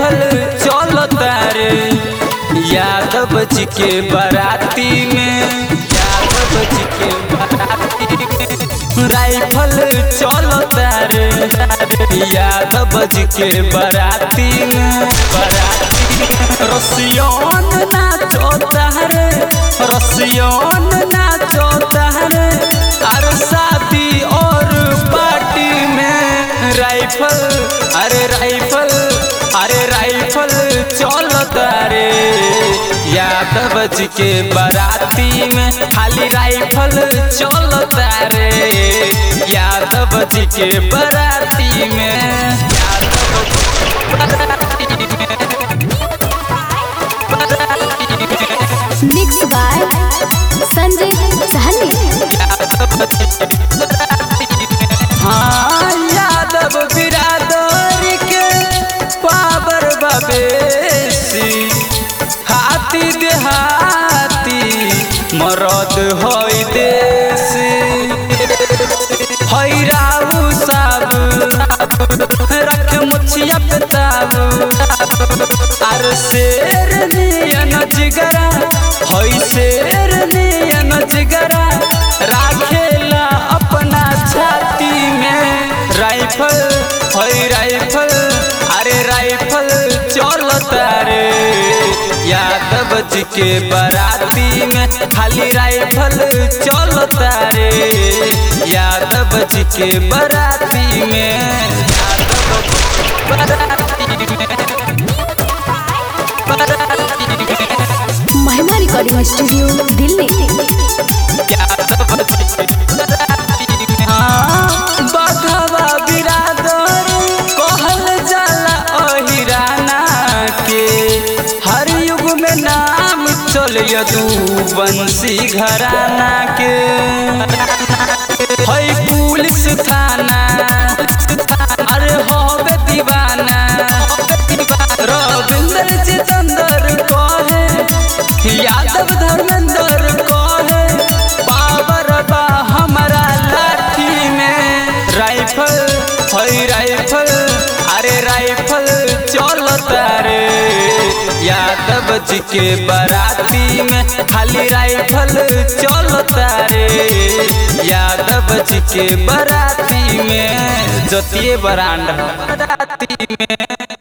Rifle चलता रे यादव जी के बाराती में, यादव जी के बाराती में राइफल चलता रे यादव जी के बाराती में, बाराती में रसियन नाचता रे, रसियन नाचता रे और शादी और पार्टी में राइफल, अरे राइफल, अरे राइफल चलता रे यादव जी के बाराती में, खाली राइफल चलता रे यादव जी के बाराती में, यादव जी के बाराती में, बाराती में। Mix by Sanjay Sahani. हाँ यादव बिरादरी के पावर बबेसी, हाथी देहाती मरद होई देसी, हई राऊ साबू रख मुछिया पे ताबू, आर शेर नियन जिगरा, हई शेर नियन जिगरा राखेला अपना छाती में राइफल, हई राइफल, अरे राइफल चलता रे यादव जी के बाराती में, खाली राइफल चलता रे यादव जी के बाराती में, यादव जी के बाराती में, बाराती में। महिमा रिकॉर्डिंग स्टूडियो दिल्ली। बघवा बिरादर कहल जाला अहिराना के, हर युग में नाम चलिया तू बंसी घराना के, हई पुलिस थाना अरे होबे दीवाना, रविंद्र जितेंद्र कहे यादव धर्मेंद्र कहे पावर बा हमारा लाठी में राइफल, हई राइफल, अरे राइफल चलता रे यादव जी के बाराती में, खाली राइफल चलता रे यादव जी के बाराती में, जतिये बरांडा बाराती में।